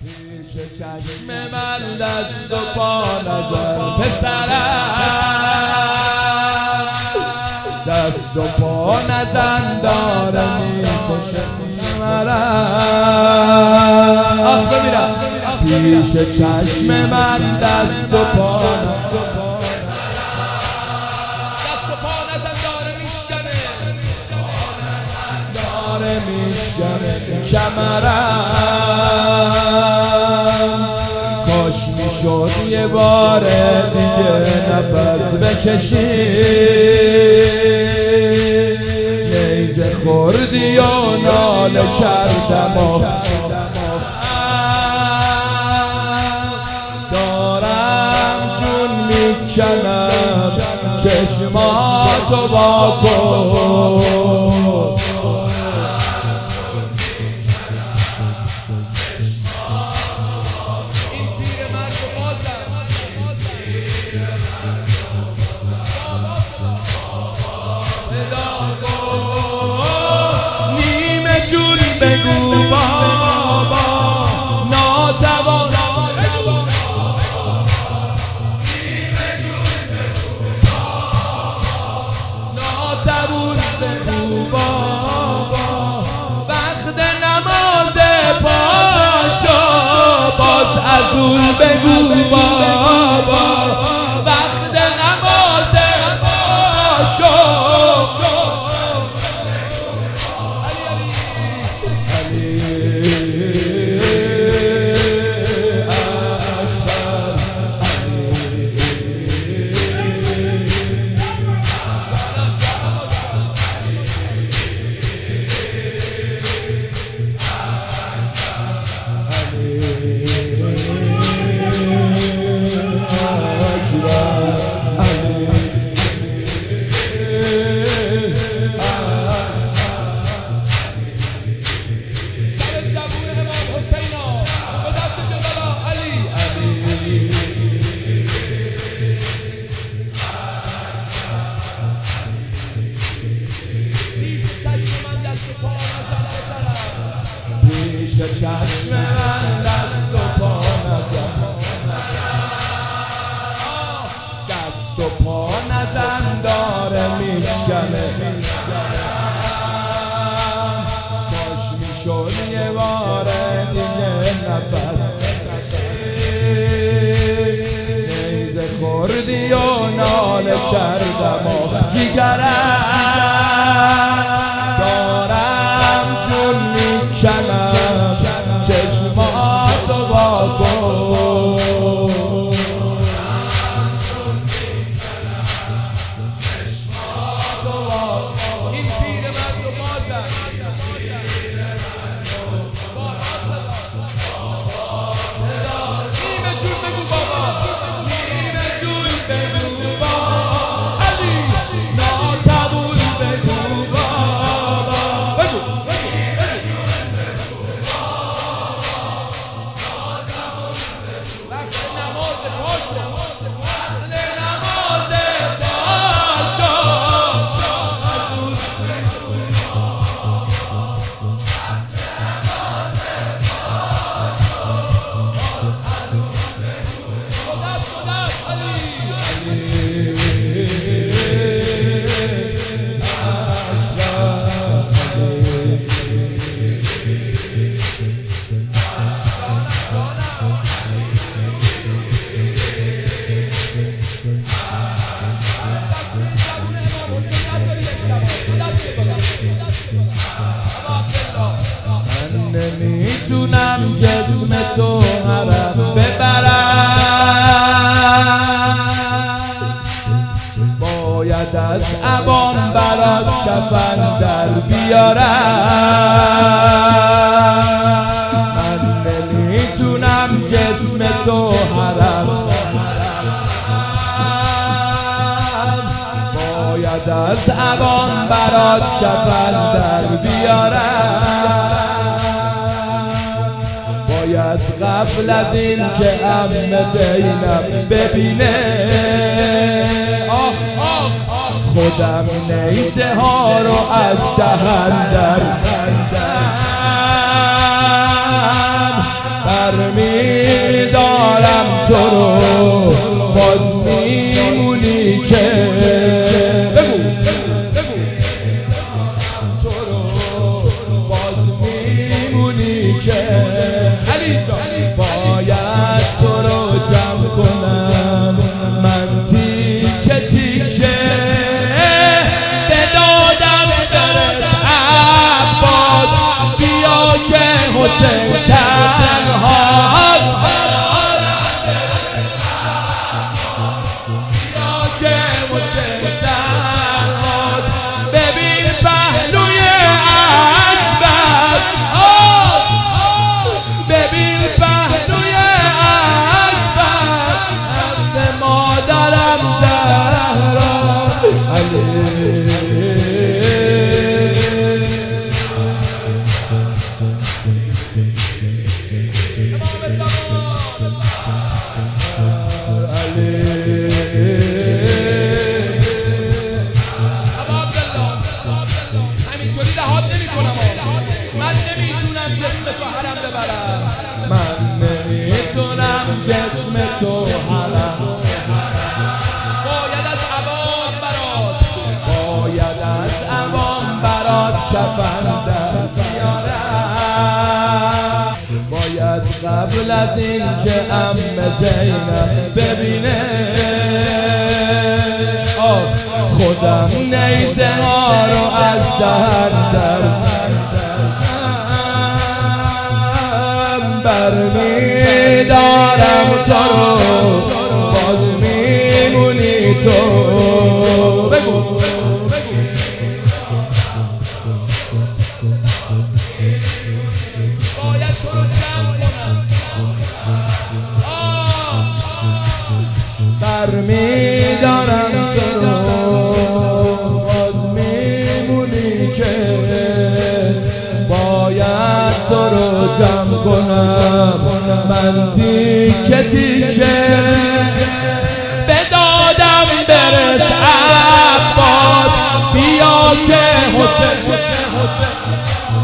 پیش چشم من دست و پا نزن پسرم، دست و پا نزن داره میکشه مرم. آخ بمیرم پیش چشم من دست و پا داره میشکنه کمرم. کاش میشد یه بار دیگه نفس بکشی، نیزه خوردی و ناله کردم و دارم جون میکنم چشماتو با کن. نیمه جون بگو بابا ناتوان، ناتوان بگو بابا وقت نماز پاشو، باز از اون بگو بابا وقت نماز پاشو. پیش چشم من دست و پا نزن، دست و پا نزن داره میشکنه. کاش میشد یه بار دیگه نفس نیزه خوردی و ناله کردم و جیگرم دارم جون میکنم چشماتو با کن. این پیر مرد و بازم نیمه جون بگو بابا، نیمه جون بگو بابا علی ناتوان بگو بابا بگو وقت نماز پاشو، وقت نماز پاشو. من نمیتونم جسم تو حرم ببرم، باید از عبام برات کفن در بیارم. من نمیتونم جسم تو حرم، باید از عبام برات کفن در بیارم. باید قبل از این که عم زینب ببینه خودم نیزه ها رو از دهن در برمیدارم تو رو باز میمونی که بگو تو رو باز میمونی که علی جان باید تو رو جمع کنم من تیکه تیکه به دادم برس عباس بیا که حسین تنهاست بیا که حسین تنهاست ببین پهلوی اکبر ببین پهلوی اکبر حرف مادرم زهرا علی همینطوری لحاظ نمی‌کنم من نمیتونم جسم تو حرم ببرم من نمیتونم جسم تو حرم باید از عوام برات کفن در بیارم باید قبل از این که عمه زینب ببینه خودم نیزه ها رو از دهن در برمیدارم تو رو باز میمونی تو بگو باید تو رو جمع کنم برمیدارم تو رو باز میمونی که باید تو رو جمع کنم من تیکه تیکه به دادم برس عباس بیا که حسین